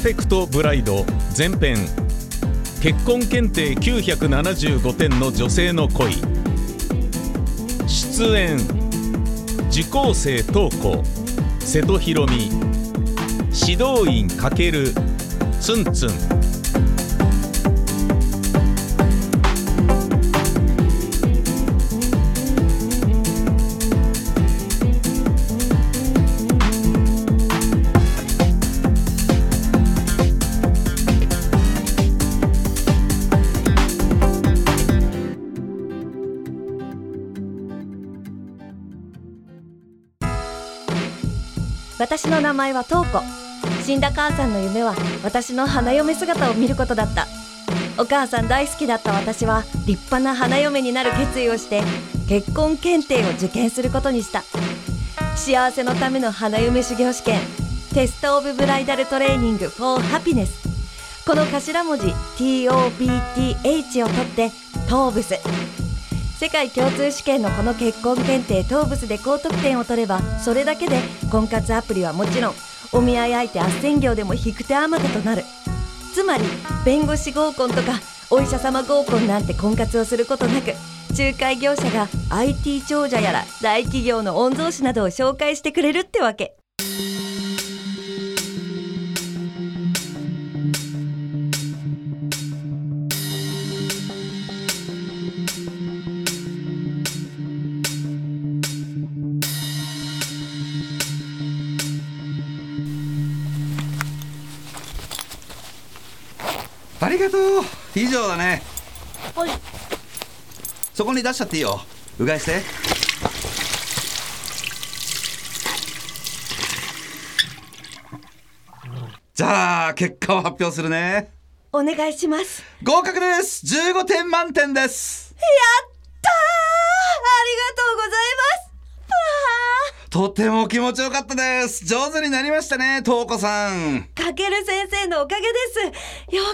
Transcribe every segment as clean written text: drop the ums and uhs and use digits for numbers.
フェクトブライド前編、結婚検定975点の女性の恋。出演受講生トウコ、瀬戸ひろみ、指導員かける、ツンツン。 私の名前はトウコ。死んだ母さんの夢は私の花嫁姿を見ることだった。お母さん大好きだった私は立派な花嫁になる決意をして結婚検定を受験することにした。幸せのための花嫁修行試験、テストオブブライダルトレーニング for happiness。 この頭文字 TOBTH を取ってトーブス。世界共通試験のこの結婚検定トーブスで高得点を取れば、それだけで婚活アプリはもちろん、お見合い相手斡旋業でも引く手あまたとなる。つまり弁護士合コンとかお医者様合コンなんて婚活をすることなく、仲介業者が IT 長者やら大企業の御曹司などを紹介してくれるってわけ。 ありがとう。以上だね。 はい。 そこに出しちゃっていいよ。うがいして。じゃあ結果を発表するね。 お願いします。 合格です。15点満点です。 やったー、ありがとうございます。 とても気持ちよかったです。上手になりましたね、トウコさん。 かける先生のおかげです。よかった。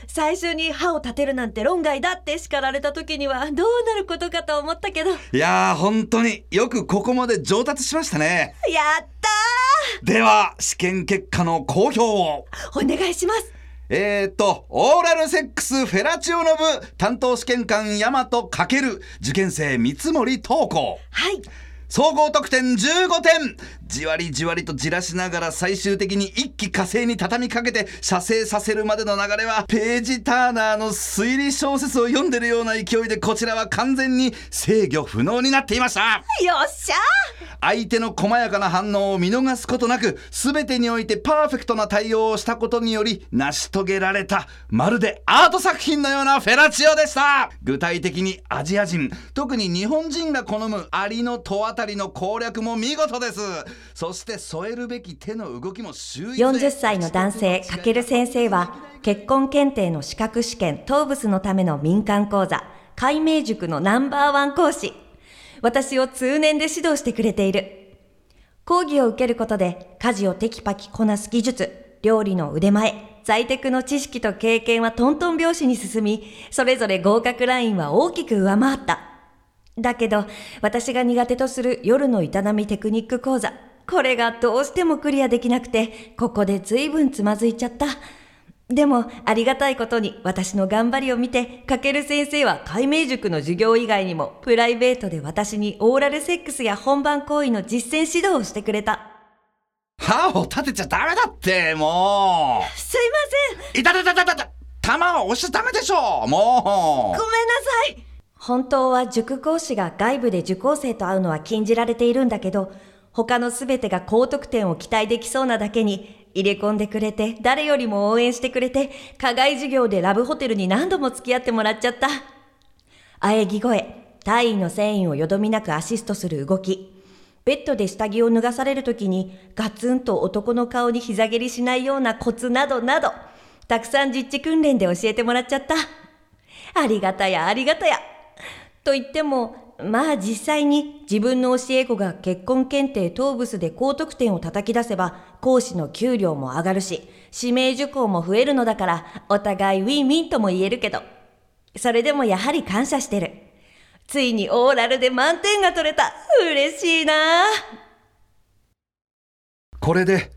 最初に歯を立てるなんて論外だって叱られた時にはどうなることかと思ったけど、 いやー本当によくここまで上達しましたね。 やったー。 では試験結果の公表をお願いします。 オーラルセックスフェラチオの部担当試験官大和×受験生三森トウコ。 はい。 総合得点15点。じわりじわりとじらしながら最終的に一気呵成に畳みかけて射精させるまでの流れはページ・ターナーの推理小説を読んでるような勢いで、こちらは完全に制御不能になっていました。 よっしゃー。 相手の細やかな反応を見逃すことなく全てにおいてパーフェクトな対応をしたことにより成し遂げられた、まるでアート作品のようなフェラチオでした。具体的にアジア人、特に日本人が好むアリの戸あたりの攻略も見事です。そして添えるべき手の動きも秀逸で、 40歳の男性かける先生は結婚検定の資格試験トーブスのための民間講座開明塾のナンバーワン講師。私を通年で指導してくれている。講義を受けることで家事をテキパキこなす技術、料理の腕前、在宅の知識と経験はトントン拍子に進み、それぞれ合格ラインは大きく上回った。だけど私が苦手とする夜の営みテクニック講座、これがどうしてもクリアできなくて、ここで随分つまずいちゃった。でもありがたいことに私の頑張りを見て、かける先生は開明塾の授業以外にもプライベートで私にオーラルセックスや本番行為の実践指導をしてくれた。 歯を立てちゃダメだって、もう。 すいません。 いたたたたたた、玉を押しちゃダメでしょ、もう。 ごめんなさい。本当は塾講師が外部で受講生と会うのは禁じられているんだけど、他のすべてが高得点を期待できそうなだけに入れ込んでくれて、誰よりも応援してくれて、課外授業でラブホテルに何度も付き合ってもらっちゃった。喘ぎ声、体位の繊維をよどみなくアシストする動き、ベッドで下着を脱がされるときにガツンと男の顔に膝蹴りしないようなコツなどなど、たくさん実地訓練で教えてもらっちゃった。ありがたやありがたや。と言っても、まあ実際に自分の教え子が結婚検定トーブスで高得点を叩き出せば、講師の給料も上がるし、指名受講も増えるのだから、お互いウィンウィンとも言えるけど、それでもやはり感謝してる。ついにオーラルで満点が取れた。嬉しいな。 これで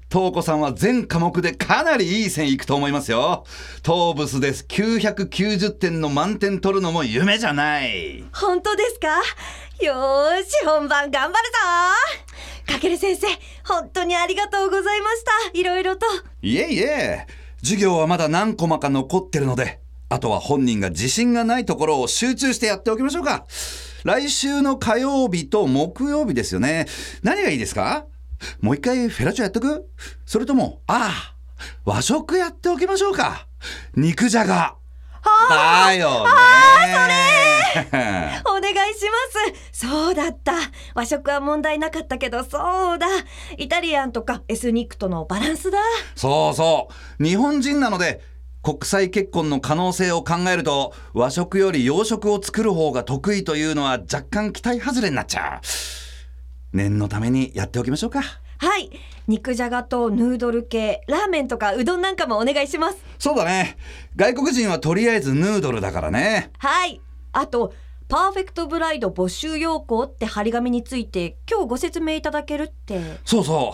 東子さんは全科目でかなりいい線いくと思いますよ。東ブスです990点の満点取るのも夢じゃない。 本当ですか？よーし、本番頑張るぞ。かける先生、本当にありがとうございました。いろいろと。 いえいえ、授業はまだ何コマか残ってるので、あとは本人が自信がないところを集中してやっておきましょうか。来週の火曜日と木曜日ですよね。何がいいですか？もう一回フェラチオやっとく？それとも和食やっておきましょうか。肉じゃがだよね。 それお願いします。そうだった。和食は問題なかったけど、そうだ、イタリアンとかエスニックとのバランスだ。 そうそう、日本人なので国際結婚の可能性を考えると、和食より洋食を作る方が得意というのは若干期待外れになっちゃう。念のためにやっておきましょうか。 はい、肉じゃがとヌードル系、ラーメンとかうどんなんかもお願いします。 そうだね、外国人はとりあえずヌードルだからね。 はい、あとパーフェクトブライド募集要項って張り紙について今日ご説明いただけるって。 そうそう、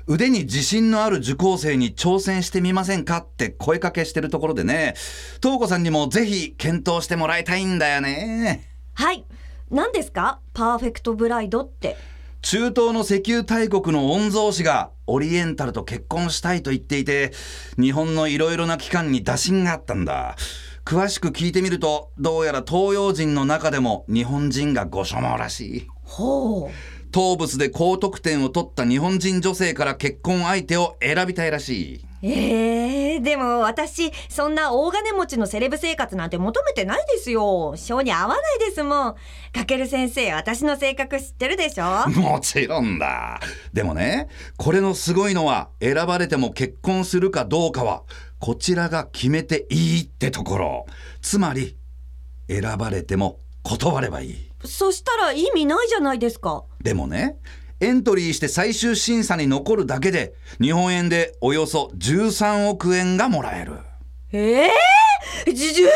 腕に自信のある受講生に挑戦してみませんかって声かけしてるところでね、東子さんにもぜひ検討してもらいたいんだよね。 はい、何ですかパーフェクトブライドって。 中東の石油大国の御曹司がオリエンタルと結婚したいと言っていて、日本のいろいろな機関に打診があったんだ。詳しく聞いてみると、どうやら東洋人の中でも日本人がご所望らしい。 ほう。 東ブスで高得点を取った日本人女性から結婚相手を選びたいらしい。 でも私そんな大金持ちのセレブ生活なんて求めてないですよ。性に合わないですもん。かける先生、私の性格知ってるでしょ。 もちろんだ。でもね、これのすごいのは、選ばれても結婚するかどうかはこちらが決めていいってところ。つまり選ばれても断ればいい。 そしたら意味ないじゃないですか。 でもね、エントリーして最終審査に残るだけで日本円でおよそ13億円がもらえる。 13億円？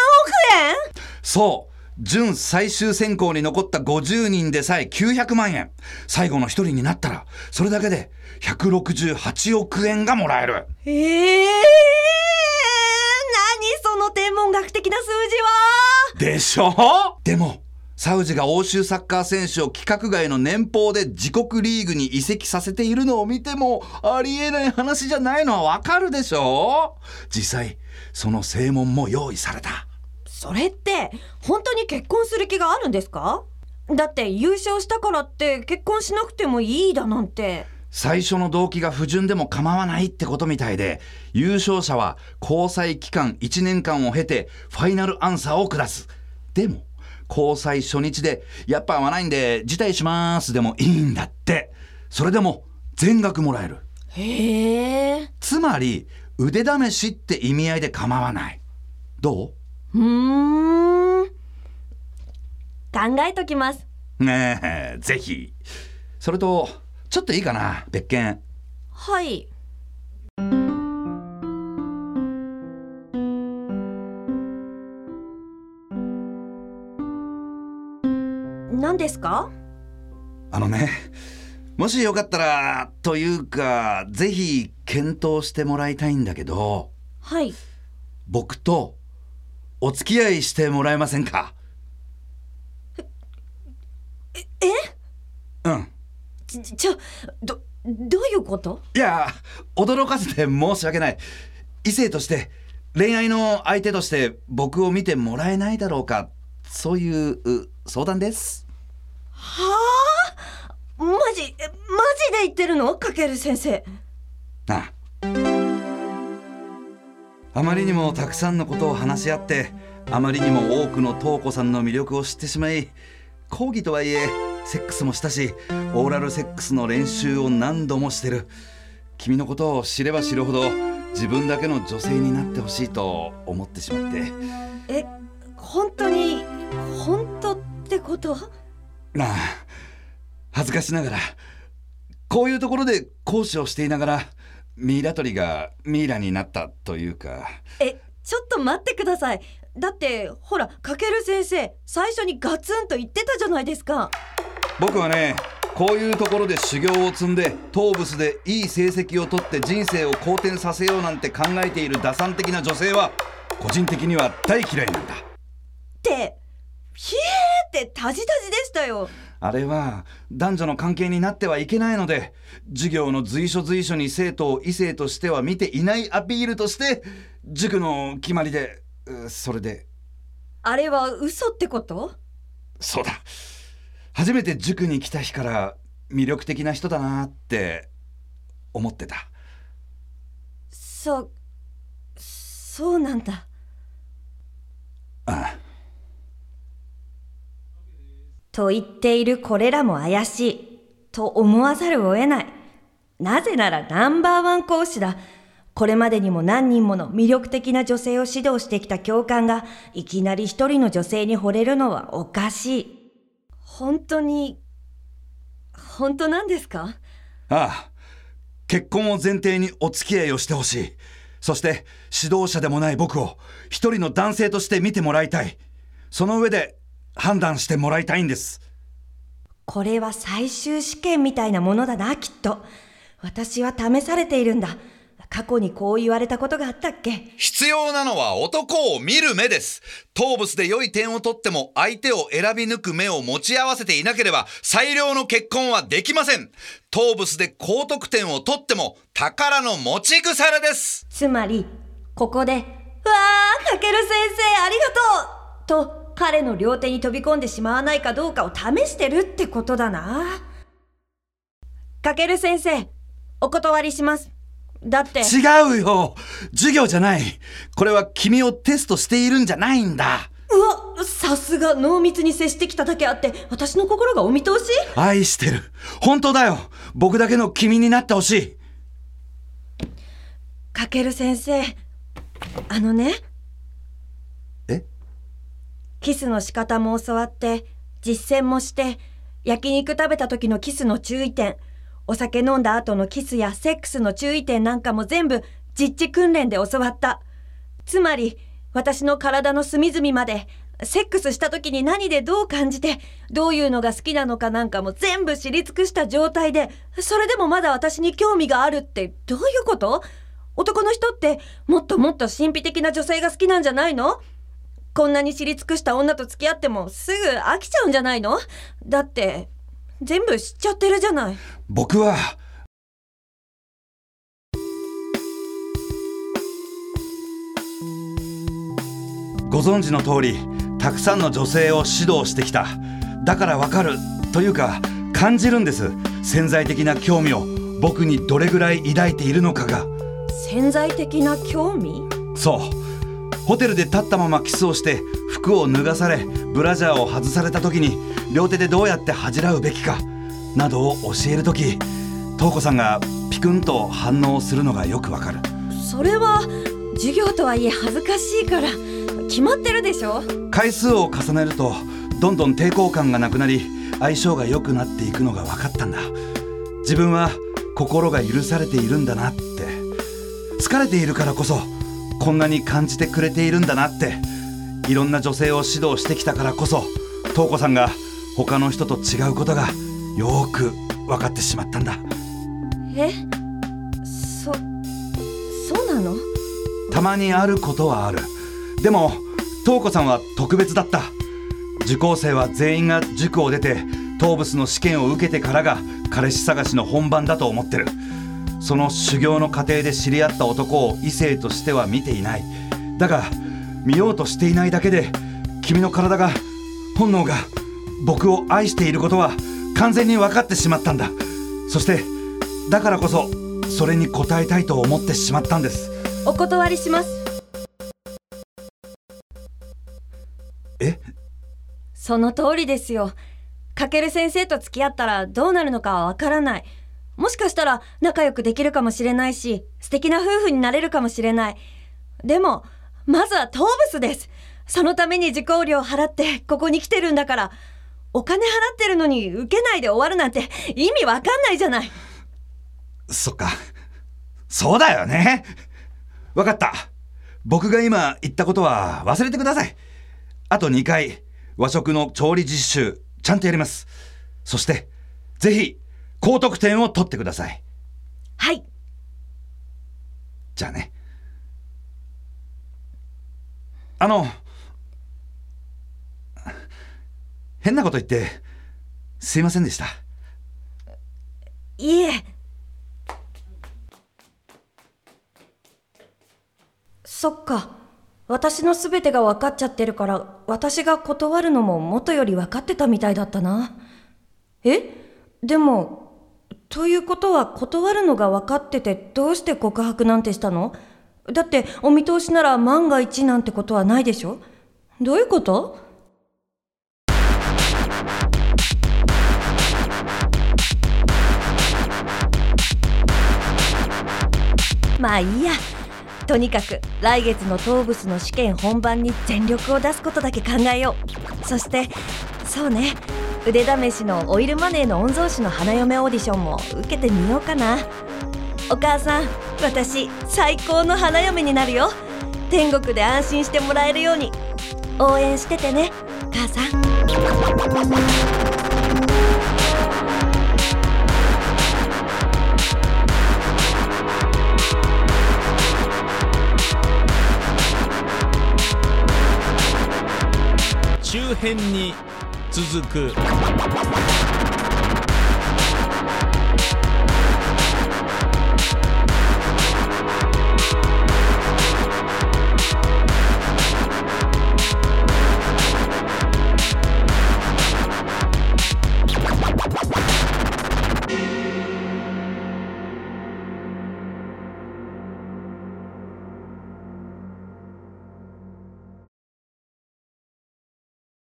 そう、準最終選考に残った50人でさえ900万円。最後の一人になったらそれだけで168億円がもらえる。 何その天文学的な数字は。 でしょ？でもサウジが欧州サッカー選手を規格外の年俸で自国リーグに移籍させているのを見ても、ありえない話じゃないのはわかるでしょ？実際その正門も用意された。 それって本当に結婚する気があるんですか？だって優勝したからって結婚しなくてもいいだなんて。 最初の動機が不純でも構わないってことみたいで、優勝者は交際期間1年間を経てファイナルアンサーを下す。でも交際初日でやっぱ合わないんで辞退しますでもいいんだって。それでも全額もらえる。 へえ。 つまり腕試しって意味合いで構わない。どう？ 考えときます。 ねえ、ぜひ。それとちょっといいかな、別件。 はい。何ですか？ もしよかったらというか、ぜひ検討してもらいたいんだけど。 はい。 僕とお付き合いしてもらえませんか？うん。 どういうこと？ いや、驚かせて申し訳ない。異性として恋愛の相手として僕を見てもらえないだろうか、そういう相談です。 はあ？マジで言ってるの？かける先生。 あまりにもたくさんのことを話し合って、あまりにも多くの東子さんの魅力を知ってしまい、講義とはいえセックスもしたし、オーラルセックスの練習を何度もしてる。君のことを知れば知るほど自分だけの女性になってほしいと思ってしまって。 本当に本当ってこと？ 恥ずかしながら、こういうところで講師をしていながらミイラ取りがミイラになったというか。 ちょっと待ってください。だってほら、かける先生最初にガツンと言ってたじゃないですか。 僕はね、 こういうところで修行を積んでトーブスでいい成績を取って人生を好転させようなんて考えている打算的な女性は個人的には大嫌いなんだ。 ってひえーってタジタジでしたよ。 あれは男女の関係になってはいけないので、授業の随所随所に生徒を異性としては見ていないアピールとして塾の決まりで、それで。 あれは嘘ってこと？ そうだ、初めて塾に来た日から魅力的な人だなって思ってた。 そうなんだ。 ああ。 と言っているこれらも怪しいと思わざるを得ない。なぜならナンバーワン講師だ。これまでにも何人もの魅力的な女性を指導してきた教官がいきなり一人の女性に惚れるのはおかしい。本当なんですか？ ああ、結婚を前提にお付き合いをしてほしい。そして指導者でもない僕を一人の男性として見てもらいたい。その上で判断してもらいたいんです。 これは最終試験みたいなものだな、きっと。私は試されているんだ。過去にこう言われたことがあったっけ？ 必要なのは男を見る目です。トーブスで良い点を取っても相手を選び抜く目を持ち合わせていなければ最良の結婚はできません。トーブスで高得点を取っても宝の持ち腐れです。 つまりここで「わー、かける先生ありがとう!」と彼の両手に飛び込んでしまわないかどうかを試してるってことだな。かける先生、お断りします。だって。 違うよ、授業じゃない。これは君をテストしているんじゃないんだ。 うわ、さすが濃密に接してきただけあって私の心がお見通し。 愛してる、本当だよ。僕だけの君になってほしい。 かける先生、あのね。キスの仕方も教わって実践もして、焼肉食べた時のキスの注意点、お酒飲んだ後のキスやセックスの注意点なんかも全部実地訓練で教わった。つまり私の体の隅々までセックスした時に何でどう感じてどういうのが好きなのかなんかも全部知り尽くした状態で、それでもまだ私に興味があるってどういうこと？男の人ってもっともっと神秘的な女性が好きなんじゃないの？こんなに知り尽くした女と付き合ってもすぐ飽きちゃうんじゃないの？だって全部知っちゃってるじゃない。 僕はご存知の通りたくさんの女性を指導してきた。だからわかるというか感じるんです。潜在的な興味を僕にどれぐらい抱いているのかが。 潜在的な興味？ そう、ホテルで立ったままキスをして服を脱がされブラジャーを外された時に両手でどうやって恥じらうべきかなどを教える時、瞳子さんがピクンと反応するのがよくわかる。 それは授業とはいえ恥ずかしいから決まってるでしょ。 回数を重ねるとどんどん抵抗感がなくなり相性が良くなっていくのが分かったんだ。自分は心が許されているんだなって、疲れているからこそこんなに感じてくれているんだなって、いろんな女性を指導してきたからこそ瞳子さんが他の人と違うことがよく分かってしまったんだ。 そうなの？ たまにあることはある。でも瞳子さんは特別だった。受講生は全員が塾を出てトーブスの試験を受けてからが彼氏探しの本番だと思ってる。その修行の過程で知り合った男を異性としては見ていない。だが見ようとしていないだけで君の体が、本能が僕を愛していることは完全に分かってしまったんだ。そしてだからこそそれに応えたいと思ってしまったんです。 お断りします。その通りですよ。かける先生と付き合ったらどうなるのかはわからない。もしかしたら仲良くできるかもしれないし、素敵な夫婦になれるかもしれない。でもまずはトーブスです。そのために受講料払ってここに来てるんだから、お金払ってるのに受けないで終わるなんて意味わかんないじゃない。 そっか、そうだよね。わかった。僕が今言ったことは忘れてください。あと2回和食の調理実習ちゃんとやります。そしてぜひ高得点を取ってください。 はい。 じゃあね。変なこと言ってすいませんでした。 いえ。そっか。私のすべてが分かっちゃってるから、私が断るのも元より分かってたみたいだったな。でも、ということは断るのが分かっててどうして告白なんてしたの？だってお見通しなら万が一なんてことはないでしょ？どういうこと？まあいいや。とにかく来月のトーブスの試験本番に全力を出すことだけ考えよう。そしてそうね、腕試しのオイルマネーの御曹司の花嫁オーディションも受けてみようかな。お母さん、私最高の花嫁になるよ。天国で安心してもらえるように応援しててね、母さん。 中編に続く。